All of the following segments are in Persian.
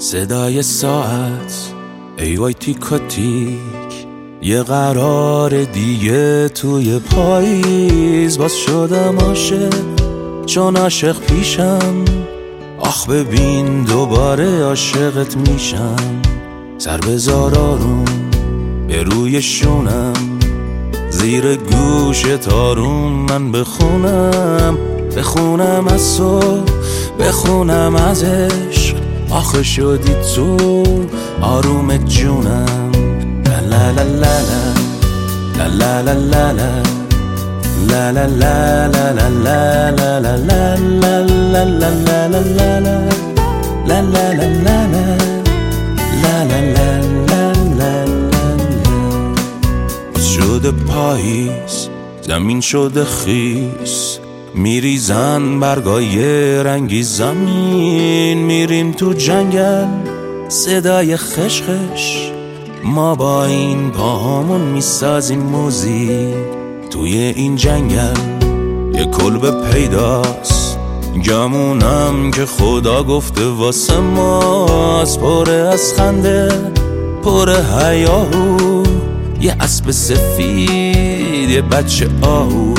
صدای ساعت ای وای تیک و تیک، یه قرار دیگه توی پاییز. باز شدم عاشق چون عاشق پیشم، آخ ببین دوباره عاشقت میشم. سر بذار آروم به روی شونم، زیر گوش تارون من بخونم از تو، بخونم از عشق. آخه شدی تو آروم جونم. لا لا لا لا لا لا لا لا لا لا لا لا لا لا لا لا لا لا. شده پاییز، زمین شده خیس، میریزن برگای رنگی زمین. میریم تو جنگل صدای خشخش، ما با این پاهامون میسازیم موزیک. توی این جنگل یه کلبه پیداست، گمونم که خدا گفته واسه ماست. پره از خنده، پره هیاهو، یه اسب سفید، یه بچه آهو.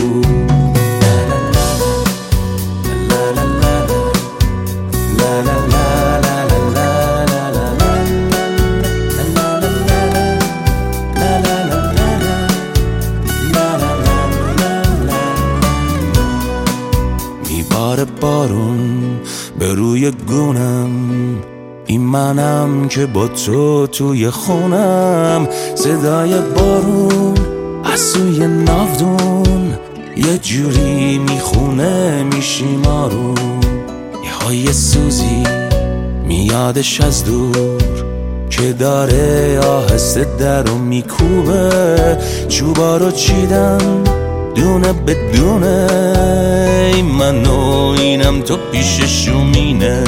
میباره بارون به روی گونم، این منم که با تو توی خونم. صدای بارون از سوی ناودون، یه جوری میخونه میشیم آروم. یه های سوزی میادش از دور، که داره آهسته در رو میکوبه. چوبا رو چیدم دونه بدونه، ای من و اینم تو پیش شومینه.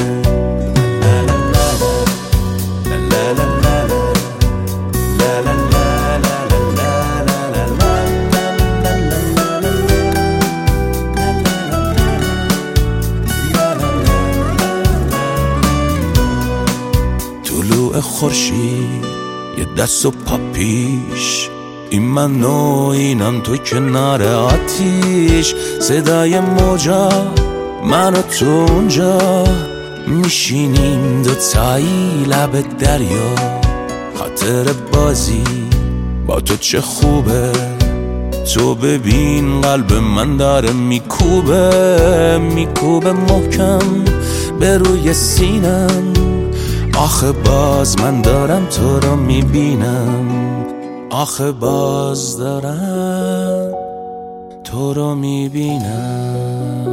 طلوع خورشید یه دست و پا پیش، این من و اینم تو کنار آتیش. صدای موجا من و تو اونجا، میشینیم دوتایی لب دریا. خاطر بازی با تو چه خوبه، تو ببین قلب من داره میکوبه محکم به روی سینم. آخه باز من دارم تو رو میبینم، آخه باز دارم تو رو میبینم.